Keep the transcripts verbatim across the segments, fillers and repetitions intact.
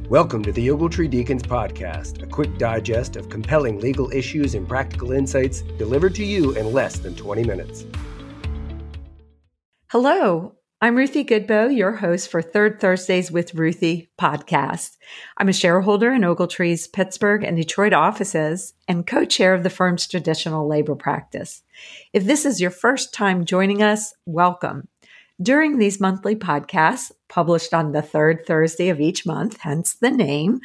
Welcome to the Ogletree Deacons Podcast, a quick digest of compelling legal issues and practical insights delivered to you in less than twenty minutes. Hello, I'm Ruthie Goodboe, your host for Third Thursdays with Ruthie podcast. I'm a shareholder in Ogletree's Pittsburgh and Detroit offices and co-chair of the firm's traditional labor practice. If this is your first time joining us, welcome. During these monthly podcasts, published on the third Thursday of each month, hence the name,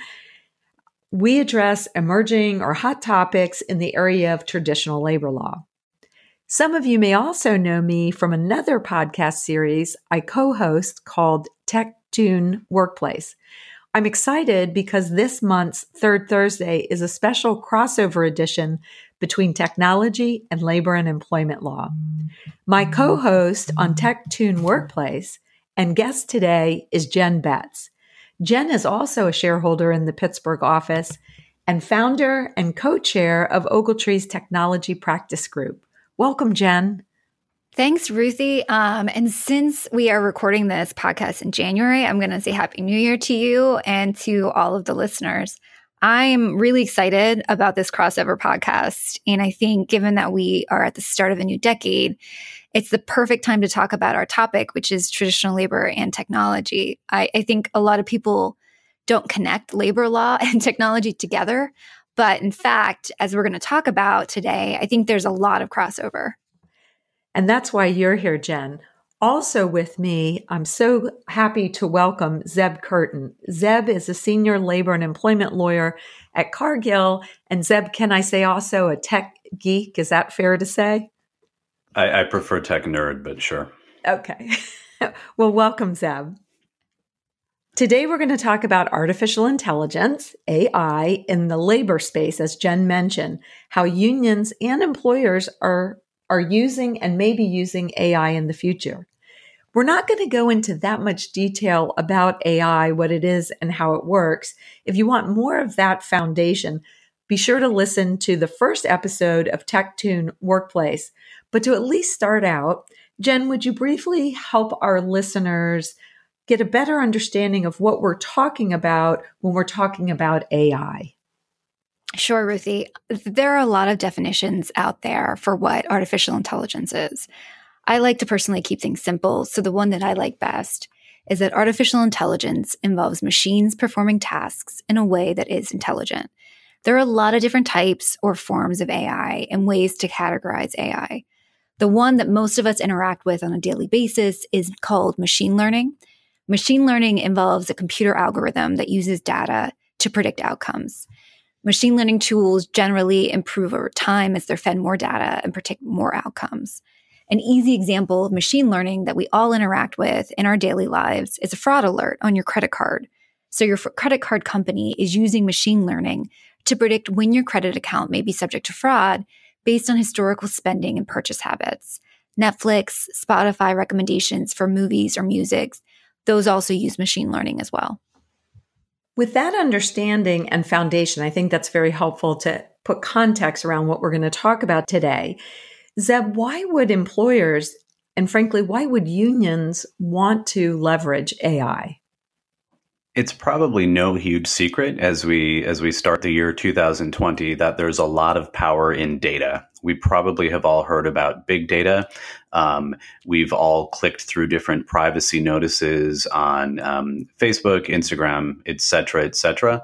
we address emerging or hot topics in the area of traditional labor law. Some of you may also know me from another podcast series I co-host called Tech Tune Workplace. I'm excited because this month's Third Thursday is a special crossover edition between technology and labor and employment law. My co-host on Tech Tune Workplace and guest today is Jen Betts. Jen is also a shareholder in the Pittsburgh office and founder and co-chair of Ogletree's Technology Practice Group. Welcome, Jen. Thanks, Ruthie. Um, and since we are recording this podcast in January, I'm going to say Happy New Year to you and to all of the listeners. I'm really excited about this crossover podcast. And I think given that we are at the start of a new decade, it's the perfect time to talk about our topic, which is traditional labor and technology. I, I think a lot of people don't connect labor law and technology together. But in fact, as we're going to talk about today, I think there's a lot of crossover. And that's why you're here, Jen. Also with me, I'm so happy to welcome Zeb Curtin. Zeb is a senior labor and employment lawyer at Cargill. And Zeb, can I say also a tech geek? Is that fair to say? I, I prefer tech nerd, but sure. Okay. Well, welcome, Zeb. Today, we're going to talk about artificial intelligence, A I, in the labor space, as Jen mentioned, how unions and employers are, are using and may be using A I in the future. We're not going to go into that much detail about A I, what it is and how it works. If you want more of that foundation, be sure to listen to the first episode of Tech Tune Workplace. But to at least start out, Jen, would you briefly help our listeners get a better understanding of what we're talking about when we're talking about A I? Sure, Ruthie. There are a lot of definitions out there for what artificial intelligence is. I like to personally keep things simple, so the one that I like best is that artificial intelligence involves machines performing tasks in a way that is intelligent. There are a lot of different types or forms of A I and ways to categorize A I. The one that most of us interact with on a daily basis is called machine learning. Machine learning involves a computer algorithm that uses data to predict outcomes. Machine learning tools generally improve over time as they're fed more data and predict more outcomes. An easy example of machine learning that we all interact with in our daily lives is a fraud alert on your credit card. So your f- credit card company is using machine learning to predict when your credit account may be subject to fraud based on historical spending and purchase habits. Netflix, Spotify recommendations for movies or music, those also use machine learning as well. With that understanding and foundation, I think that's very helpful to put context around what we're going to talk about today. Zeb, why would employers, and frankly, why would unions want to leverage A I? It's probably no huge secret as we as we start the year two thousand twenty that there's a lot of power in data. We probably have all heard about big data. Um, we've all clicked through different privacy notices on um, Facebook, Instagram, et cetera, et cetera,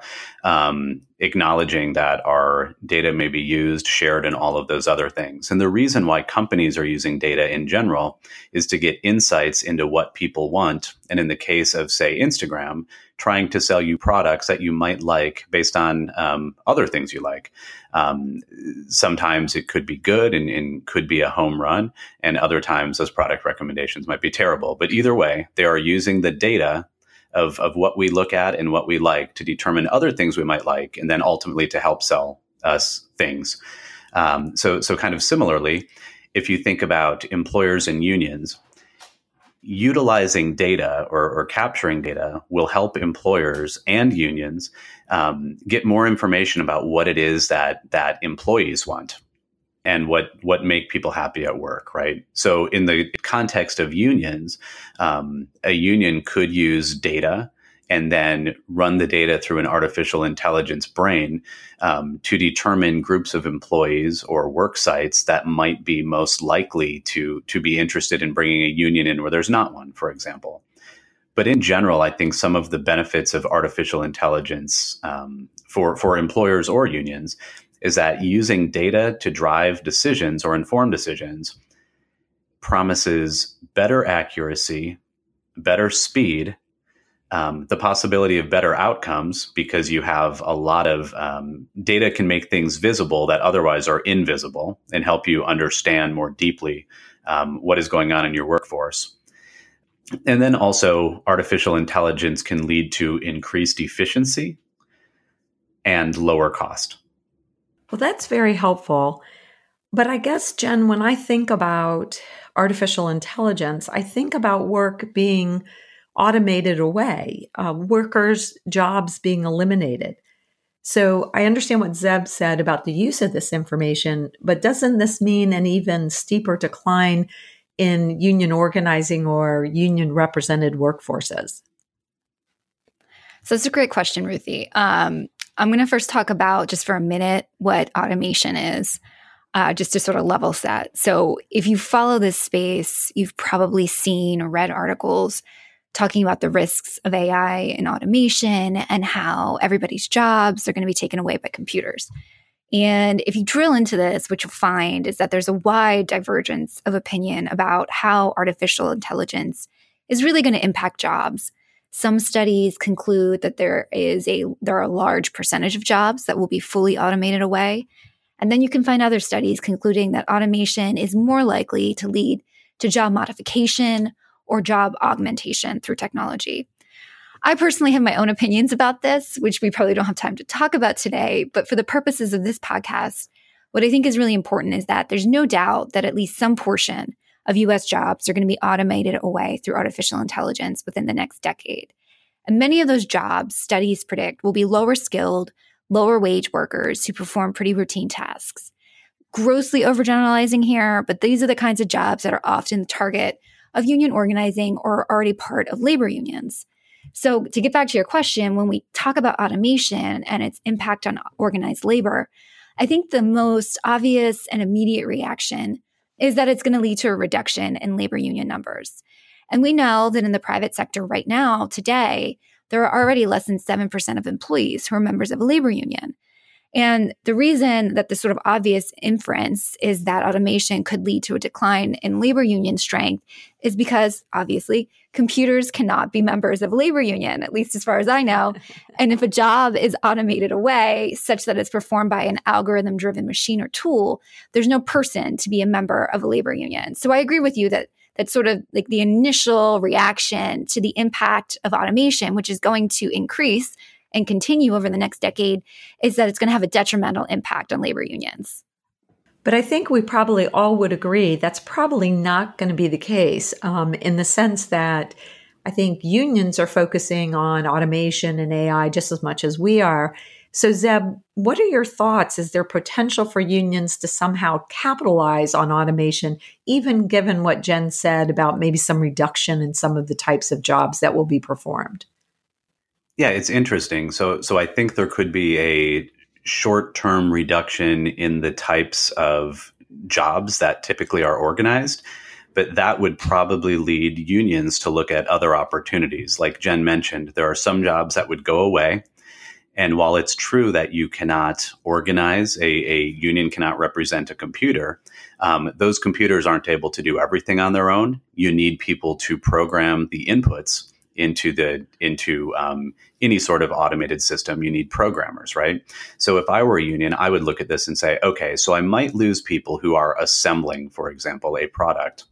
um, acknowledging that our data may be used, shared, and all of those other things. And the reason why companies are using data in general is to get insights into what people want. And in the case of, say, Instagram, trying to sell you products that you might like based on um, other things you like. Um, sometimes it could be good and, and could be a home run, and other times those product recommendations might be terrible. But either way, they are using the data of, of what we look at and what we like to determine other things we might like, and then ultimately to help sell us things. Um, so, so kind of similarly, if you think about employers and unions, utilizing data or, or capturing data will help employers and unions um, get more information about what it is that that employees want and what what make people happy at work, right? So in the context of unions, um, a union could use data and then run the data through an artificial intelligence brain um, to determine groups of employees or work sites that might be most likely to, to be interested in bringing a union in where there's not one, for example. But in general, I think some of the benefits of artificial intelligence um, for, for employers or unions is that using data to drive decisions or inform decisions promises better accuracy, better speed, Um, the possibility of better outcomes because you have a lot of um, data can make things visible that otherwise are invisible and help you understand more deeply um, what is going on in your workforce. And then also artificial intelligence can lead to increased efficiency and lower cost. Well, that's very helpful. But I guess, Jen, when I think about artificial intelligence, I think about work being automated away, uh, workers' jobs being eliminated. So I understand what Zeb said about the use of this information, but doesn't this mean an even steeper decline in union organizing or union represented workforces? So it's a great question, Ruthie. Um, I'm going to first talk about just for a minute what automation is, uh, just to sort of level set. So if you follow this space, you've probably seen or read articles talking about the risks of A I and automation and how everybody's jobs are going to be taken away by computers. And if you drill into this, what you'll find is that there's a wide divergence of opinion about how artificial intelligence is really going to impact jobs. Some studies conclude that there is a there are a large percentage of jobs that will be fully automated away. And then you can find other studies concluding that automation is more likely to lead to job modification or job augmentation through technology. I personally have my own opinions about this, which we probably don't have time to talk about today. But for the purposes of this podcast, what I think is really important is that there's no doubt that at least some portion of U S jobs are going to be automated away through artificial intelligence within the next decade. And many of those jobs, studies predict, will be lower skilled, lower wage workers who perform pretty routine tasks. Grossly overgeneralizing here, but these are the kinds of jobs that are often the target of union organizing or are already part of labor unions. So to get back to your question, when we talk about automation and its impact on organized labor, I think the most obvious and immediate reaction is that it's going to lead to a reduction in labor union numbers. And we know that in the private sector right now, today, there are already less than seven percent of employees who are members of a labor union. And the reason that the sort of obvious inference is that automation could lead to a decline in labor union strength is because, obviously, computers cannot be members of a labor union, at least as far as I know. And if a job is automated away such that it's performed by an algorithm-driven machine or tool, there's no person to be a member of a labor union. So I agree with you that that's sort of like the initial reaction to the impact of automation, which is going to increase and continue over the next decade, is that it's going to have a detrimental impact on labor unions. But I think we probably all would agree that's probably not going to be the case um, in the sense that I think unions are focusing on automation and A I just as much as we are. So Zeb, what are your thoughts? Is there potential for unions to somehow capitalize on automation, even given what Jen said about maybe some reduction in some of the types of jobs that will be performed? Yeah, it's interesting. So, so I think there could be a short-term reduction in the types of jobs that typically are organized, but that would probably lead unions to look at other opportunities. Like Jen mentioned, there are some jobs that would go away. And while it's true that you cannot organize, a, a union cannot represent a computer, um, those computers aren't able to do everything on their own. You need people to program the inputs into the into um, any sort of automated system. You need programmers, right? So if I were a union, I would look at this and say, okay, so I might lose people who are assembling, for example, a product.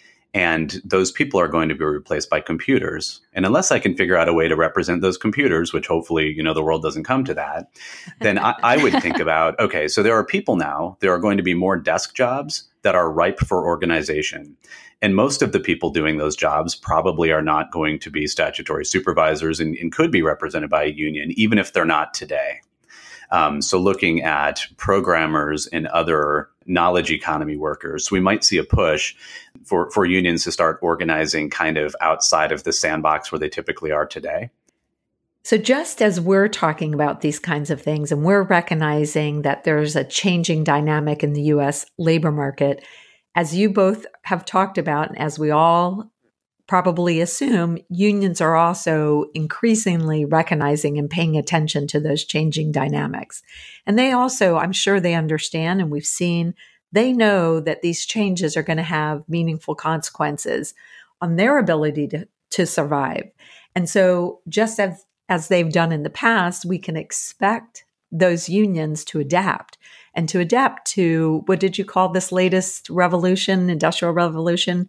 And those people are going to be replaced by computers. And unless I can figure out a way to represent those computers, which hopefully, you know, the world doesn't come to that, then I, I would think about, okay, so there are people now, there are going to be more desk jobs that are ripe for organization. And most of the people doing those jobs probably are not going to be statutory supervisors and, and could be represented by a union, even if they're not today. Um, so looking at programmers and other knowledge economy workers, we might see a push for, for unions to start organizing kind of outside of the sandbox where they typically are today. So just as we're talking about these kinds of things and we're recognizing that there's a changing dynamic in the U S labor market, as you both have talked about, and as we all probably assume, unions are also increasingly recognizing and paying attention to those changing dynamics. And they also, I'm sure they understand, and we've seen, they know that these changes are going to have meaningful consequences on their ability to, to survive. And so just as as they've done in the past, we can expect those unions to adapt and to adapt to, what did you call this latest revolution, industrial revolution?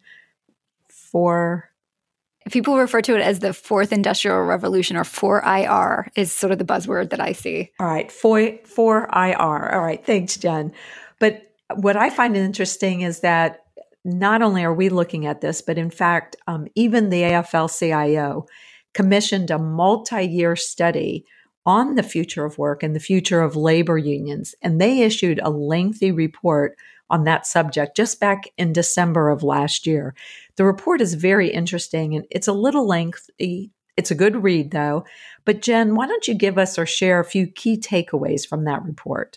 For people refer to it as the fourth industrial revolution, or four I R is sort of the buzzword that I see. All right, four I R. All right, thanks, Jen. But what I find interesting is that not only are we looking at this, but in fact, um, even the A F L C I O commissioned a multi-year study on the future of work and the future of labor unions. And they issued a lengthy report on that subject just back in December of last year. The report is very interesting and it's a little lengthy. It's a good read though. But Jen, why don't you give us or share a few key takeaways from that report?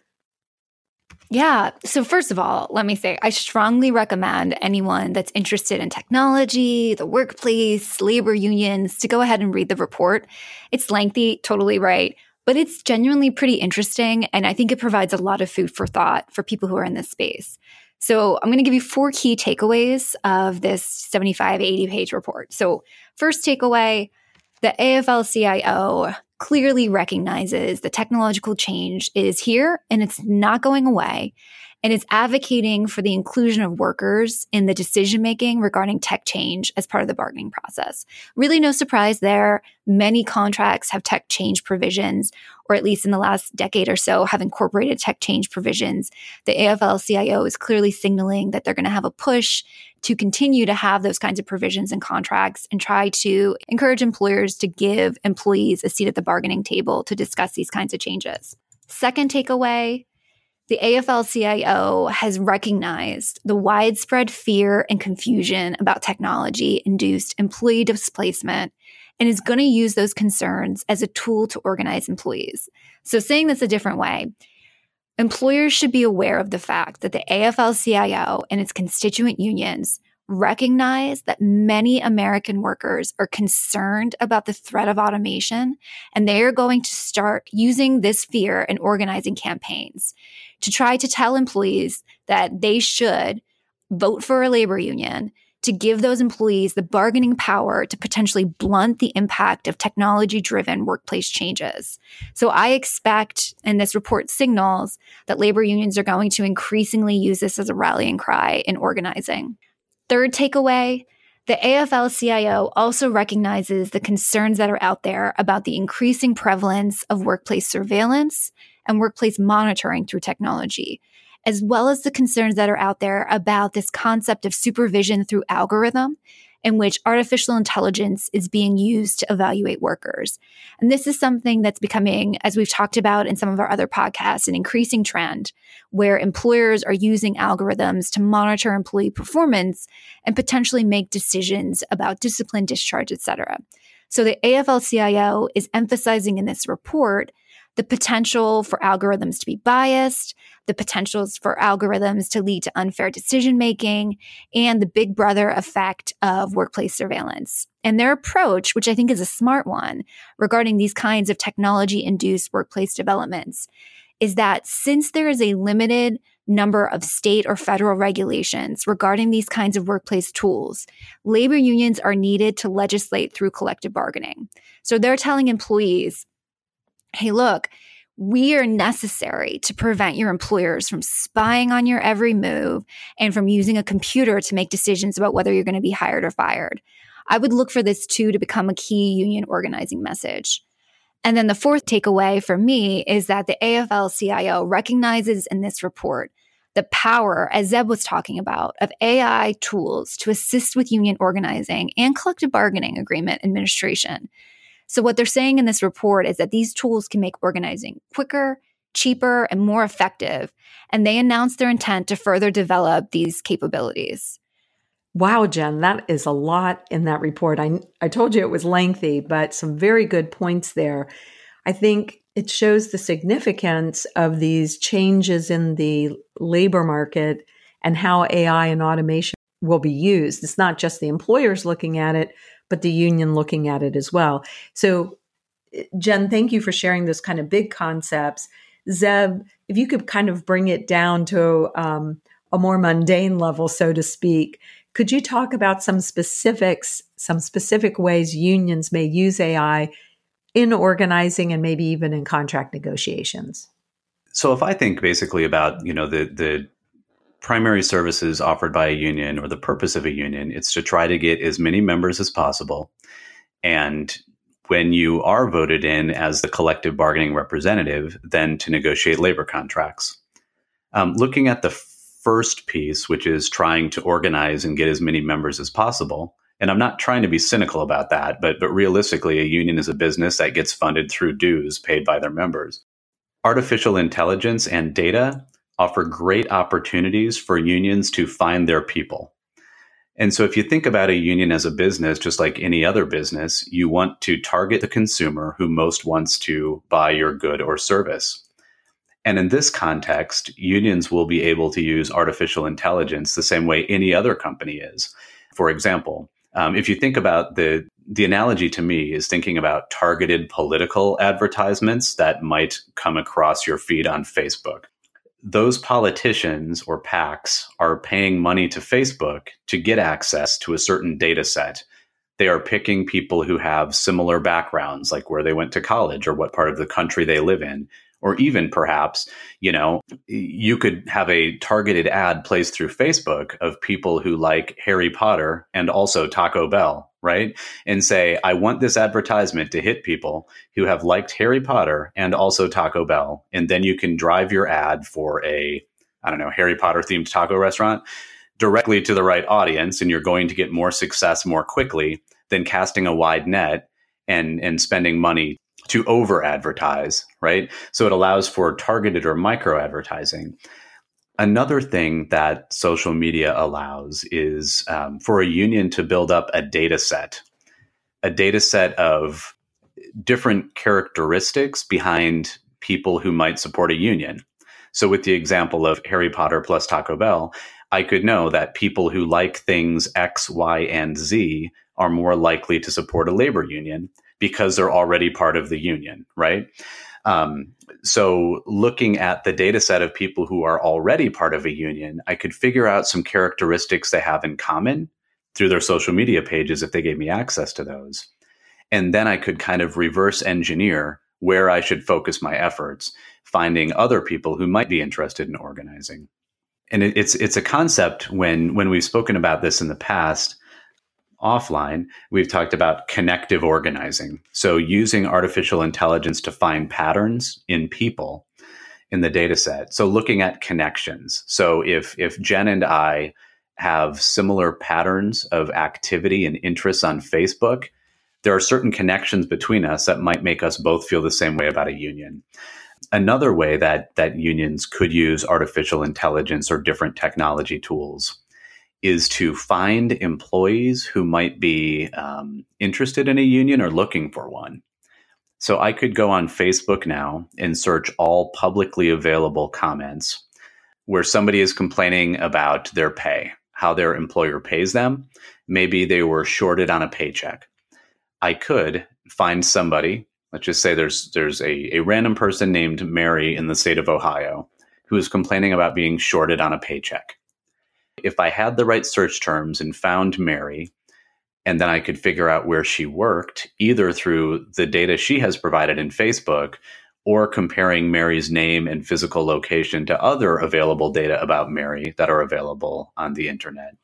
Yeah. So first of all, let me say, I strongly recommend anyone that's interested in technology, the workplace, labor unions, to go ahead and read the report. It's lengthy, totally right, but it's genuinely pretty interesting. And I think it provides a lot of food for thought for people who are in this space. So I'm going to give you four key takeaways of this seventy-five, eighty page report. So first takeaway, the A F L C I O clearly recognizes the technological change is here and it's not going away, and is advocating for the inclusion of workers in the decision-making regarding tech change as part of the bargaining process. Really no surprise there. Many contracts have tech change provisions, or at least in the last decade or so have incorporated tech change provisions. The A F L C I O is clearly signaling that they're going to have a push to continue to have those kinds of provisions in contracts and try to encourage employers to give employees a seat at the bargaining table to discuss these kinds of changes. Second takeaway, the A F L C I O has recognized the widespread fear and confusion about technology-induced employee displacement and is going to use those concerns as a tool to organize employees. So saying this a different way, employers should be aware of the fact that the A F L C I O and its constituent unions recognize that many American workers are concerned about the threat of automation, and they are going to start using this fear in organizing campaigns to try to tell employees that they should vote for a labor union to give those employees the bargaining power to potentially blunt the impact of technology-driven workplace changes. So I expect, and this report signals, that labor unions are going to increasingly use this as a rallying cry in organizing. Third takeaway, the A F L C I O also recognizes the concerns that are out there about the increasing prevalence of workplace surveillance and workplace monitoring through technology, as well as the concerns that are out there about this concept of supervision through algorithm, in which artificial intelligence is being used to evaluate workers. And this is something that's becoming, as we've talked about in some of our other podcasts, an increasing trend where employers are using algorithms to monitor employee performance and potentially make decisions about discipline, discharge, et cetera. So the A F L C I O is emphasizing in this report the potential for algorithms to be biased, the potentials for algorithms to lead to unfair decision-making, and the big brother effect of workplace surveillance. And their approach, which I think is a smart one, regarding these kinds of technology-induced workplace developments, is that since there is a limited number of state or federal regulations regarding these kinds of workplace tools, labor unions are needed to legislate through collective bargaining. So they're telling employees, hey, look, we are necessary to prevent your employers from spying on your every move and from using a computer to make decisions about whether you're going to be hired or fired. I would look for this too to become a key union organizing message. And then the fourth takeaway for me is that the A F L C I O recognizes in this report the power, as Zeb was talking about, of A I tools to assist with union organizing and collective bargaining agreement administration. So what they're saying in this report is that these tools can make organizing quicker, cheaper, and more effective, and they announced their intent to further develop these capabilities. Wow, Jen, that is a lot in that report. I, I told you it was lengthy, but some very good points there. I think it shows the significance of these changes in the labor market and how A I and automation will be used. It's not just the employers looking at it, but the union looking at it as well. So, Jen, thank you for sharing those kind of big concepts. Zeb, if you could kind of bring it down to um, a more mundane level, so to speak, could you talk about some specifics, some specific ways unions may use A I in organizing and maybe even in contract negotiations? So if I think basically about, you know, the the primary services offered by a union or the purpose of a union, it's to try to get as many members as possible. And when you are voted in as the collective bargaining representative, then to negotiate labor contracts. Um, looking at the first piece, which is trying to organize and get as many members as possible, and I'm not trying to be cynical about that, but, but realistically, a union is a business that gets funded through dues paid by their members. Artificial intelligence and data offer great opportunities for unions to find their people. And so if you think about a union as a business, just like any other business, you want to target the consumer who most wants to buy your good or service. And in this context, unions will be able to use artificial intelligence the same way any other company is. For example, um, if you think about the the analogy to me is thinking about targeted political advertisements that might come across your feed on Facebook. Those politicians or PACs are paying money to Facebook to get access to a certain data set. They are picking people who have similar backgrounds, like where they went to college or what part of the country they live in. Or even perhaps, you know, you could have a targeted ad placed through Facebook of people who like Harry Potter and also Taco Bell, right? And say, I want this advertisement to hit people who have liked Harry Potter and also Taco Bell. And then you can drive your ad for a, I don't know, Harry Potter themed taco restaurant directly to the right audience. And you're going to get more success more quickly than casting a wide net and, and spending money to over advertise, right? So it allows for targeted or micro advertising. Another thing that social media allows is um, for a union to build up a data set, a data set of different characteristics behind people who might support a union. So with the example of Harry Potter plus Taco Bell, I could know that people who like things X, Y, and Z are more likely to support a labor union because they're already part of the union, right? Um, so looking at the data set of people who are already part of a union, I could figure out some characteristics they have in common through their social media pages if they gave me access to those. And then I could kind of reverse engineer where I should focus my efforts, finding other people who might be interested in organizing. And it, it's it's a concept when when we've spoken about this in the past, offline, we've talked about connective organizing. So using artificial intelligence to find patterns in people in the data set. So looking at connections. So if if Jen and I have similar patterns of activity and interests on Facebook, there are certain connections between us that might make us both feel the same way about a union. Another way that that unions could use artificial intelligence or different technology tools is to find employees who might be um, interested in a union or looking for one. So I could go on Facebook now and search all publicly available comments where somebody is complaining about their pay, how their employer pays them. Maybe they were shorted on a paycheck. I could find somebody, let's just say there's there's a, a random person named Mary in the state of Ohio who is complaining about being shorted on a paycheck. If I had the right search terms and found Mary, and then I could figure out where she worked, either through the data she has provided in Facebook or comparing Mary's name and physical location to other available data about Mary that are available on the internet,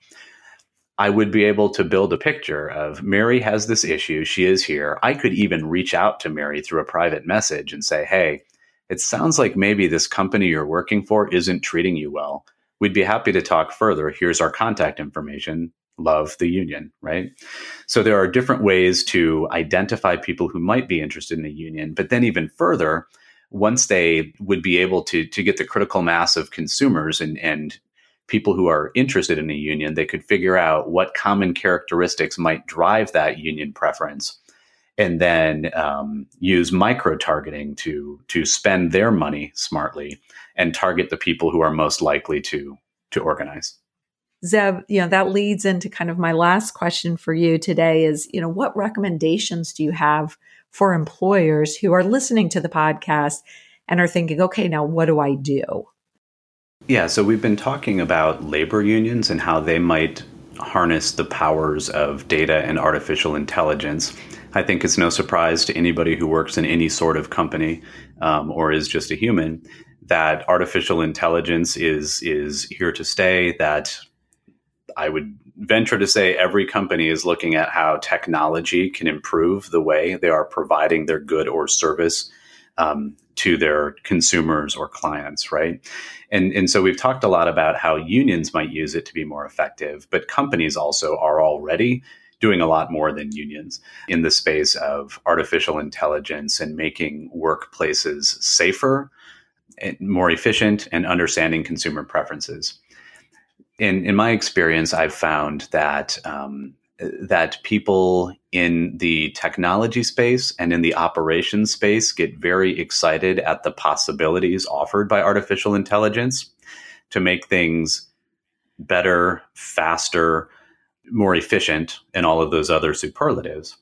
I would be able to build a picture of Mary has this issue. She is here. I could even reach out to Mary through a private message and say, hey, it sounds like maybe this company you're working for isn't treating you well. We'd be happy to talk further. Here's our contact information. Love, the union, right? So there are different ways to identify people who might be interested in a union. But then even further, once they would be able to, to get the critical mass of consumers and, and people who are interested in a union, they could figure out what common characteristics might drive that union preference, and then um, use micro-targeting to to spend their money smartly and target the people who are most likely to to organize. Zeb, you know, that leads into kind of my last question for you today is, you know, what recommendations do you have for employers who are listening to the podcast and are thinking, okay, now what do I do? Yeah, so we've been talking about labor unions and how they might harness the powers of data and artificial intelligence. I think it's no surprise to anybody who works in any sort of company um, or is just a human that artificial intelligence is is here to stay, that I would venture to say every company is looking at how technology can improve the way they are providing their good or service um, to their consumers or clients, right? And, and so we've talked a lot about how unions might use it to be more effective, but companies also are already doing a lot more than unions in the space of artificial intelligence and making workplaces safer, and more efficient, and understanding consumer preferences. In, in my experience, I've found that um, that people in the technology space and in the operations space get very excited at the possibilities offered by artificial intelligence to make things better, faster, more efficient, and all of those other superlatives.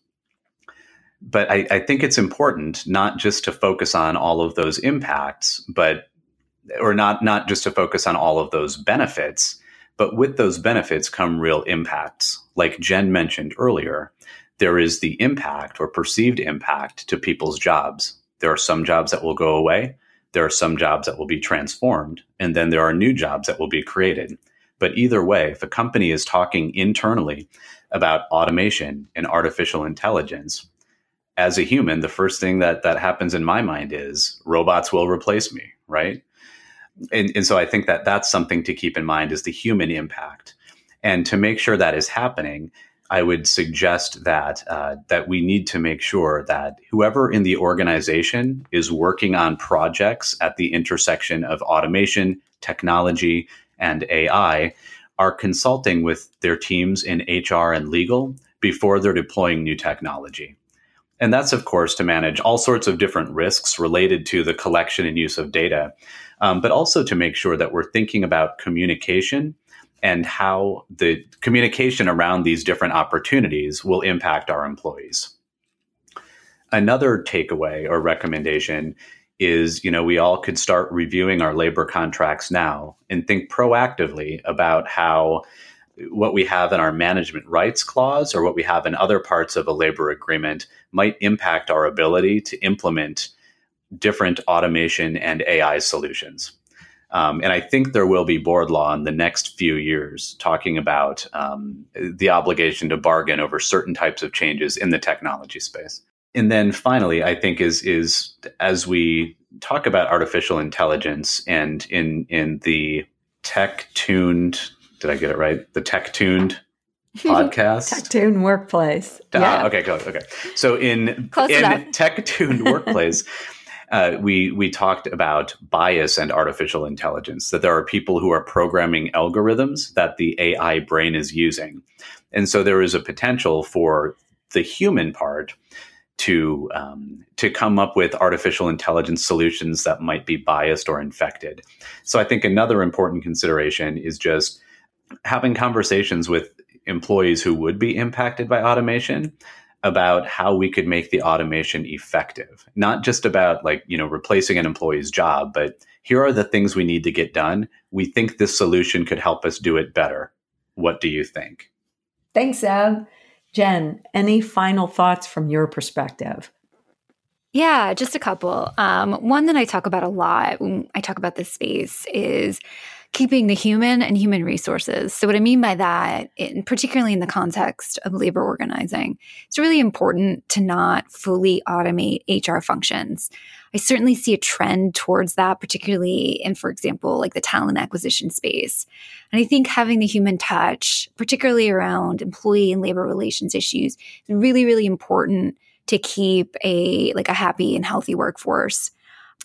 But I, I think it's important not just to focus on all of those impacts, but or not not just to focus on all of those benefits. But with those benefits come real impacts. Like Jen mentioned earlier, there is the impact or perceived impact to people's jobs. There are some jobs that will go away. There are some jobs that will be transformed. And then there are new jobs that will be created. But either way, if a company is talking internally about automation and artificial intelligence, as a human, the first thing that, that happens in my mind is robots will replace me, right? And, and so I think that that's something to keep in mind is the human impact. And to make sure that is happening, I would suggest that uh, that we need to make sure that whoever in the organization is working on projects at the intersection of automation, technology, and A I are consulting with their teams in H R and legal before they're deploying new technology. And that's, of course, to manage all sorts of different risks related to the collection and use of data, um, but also to make sure that we're thinking about communication and how the communication around these different opportunities will impact our employees. Another takeaway or recommendation is, you know, we all could start reviewing our labor contracts now and think proactively about how what we have in our management rights clause or what we have in other parts of a labor agreement might impact our ability to implement different automation and A I solutions. Um, and I think there will be board law in the next few years talking about um, the obligation to bargain over certain types of changes in the technology space. And then finally, I think is is as we talk about artificial intelligence and in in the tech-tuned, did I get it right? The tech-tuned podcast? Tech-tuned workplace. Uh, Yeah. Okay, good. Okay. So in, Close in enough. tech-tuned workplace, uh, we we talked about bias and artificial intelligence, that there are people who are programming algorithms that the A I brain is using. And so there is a potential for the human part to um, to come up with artificial intelligence solutions that might be biased or infected. So I think another important consideration is just having conversations with employees who would be impacted by automation about how we could make the automation effective. Not just about like, you know, replacing an employee's job, but here are the things we need to get done. We think this solution could help us do it better. What do you think? Thanks, Zeb. Jen, any final thoughts from your perspective? Yeah, just a couple. Um, one that I talk about a lot when I talk about this space is keeping the human and human resources. So what I mean by that, in, particularly in the context of labor organizing, it's really important to not fully automate H R functions. I certainly see a trend towards that, particularly in, for example, like the talent acquisition space. And I think having the human touch, particularly around employee and labor relations issues, is really, really important to keep a like a happy and healthy workforce.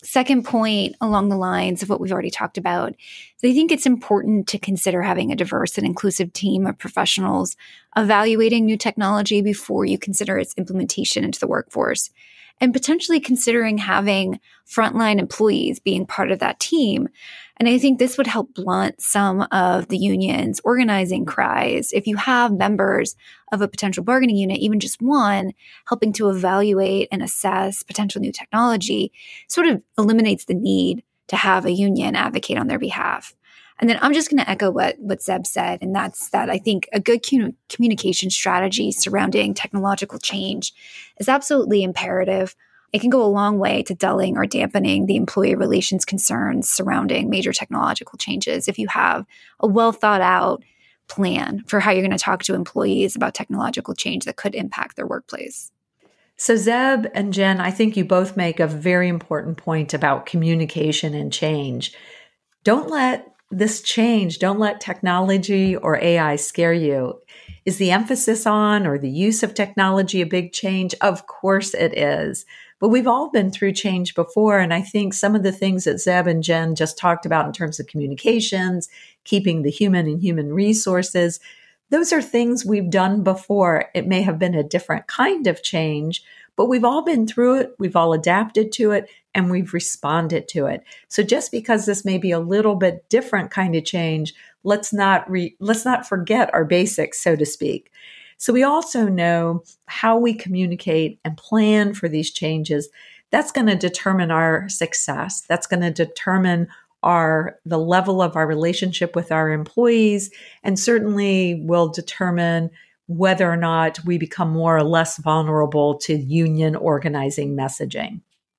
second point along the lines of what we've already talked about is I think it's important to consider having a diverse and inclusive team of professionals evaluating new technology before you consider its implementation into the workforce, and potentially considering having frontline employees being part of that team. And I think this would help blunt some of the union's organizing cries. If you have members of a potential bargaining unit, even just one, helping to evaluate and assess potential new technology, sort of eliminates the need to have a union advocate on their behalf. And then I'm just going to echo what, what Zeb said, and that's that I think a good cu- communication strategy surrounding technological change is absolutely imperative. It can go a long way to dulling or dampening the employee relations concerns surrounding major technological changes if you have a well thought out plan for how you're going to talk to employees about technological change that could impact their workplace. So Zeb and Jen, I think you both make a very important point about communication and change. Don't let this change, don't let technology or A I scare you. Is the emphasis on or the use of technology a big change? Of course it is. But we've all been through change before. And I think some of the things that Zeb and Jen just talked about in terms of communications, keeping the human and human resources, those are things we've done before. It may have been a different kind of change, but we've all been through it. We've all adapted to it and we've responded to it. So just because this may be a little bit different kind of change, let's not re- let's not forget our basics, so to speak. So we also know how we communicate and plan for these changes. That's going to determine our success. That's going to determine our the level of our relationship with our employees, and certainly will determine whether or not we become more or less vulnerable to union organizing messaging.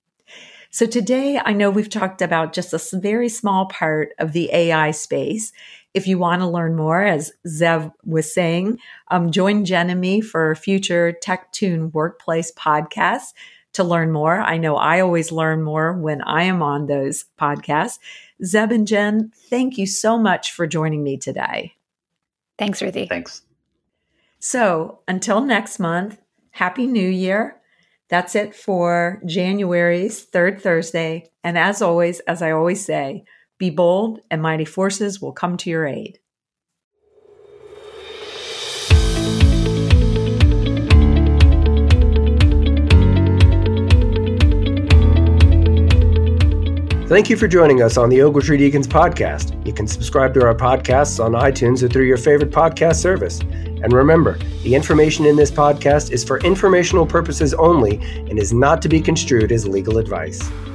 So today, I know we've talked about just a very small part of the A I space. If you want to learn more, as Zev was saying, um, join Jen and me for future Tech Tune Workplace podcasts to learn more. I know I always learn more when I am on those podcasts. Zeb and Jen, thank you so much for joining me today. Thanks, Ruthie. Thanks. So until next month, Happy New Year. That's it for January's third Thursday. And as always, as I always say, be bold and mighty forces will come to your aid. Thank you for joining us on the Ogletree Deacons podcast. You can subscribe to our podcasts on iTunes or through your favorite podcast service. And remember, the information in this podcast is for informational purposes only and is not to be construed as legal advice.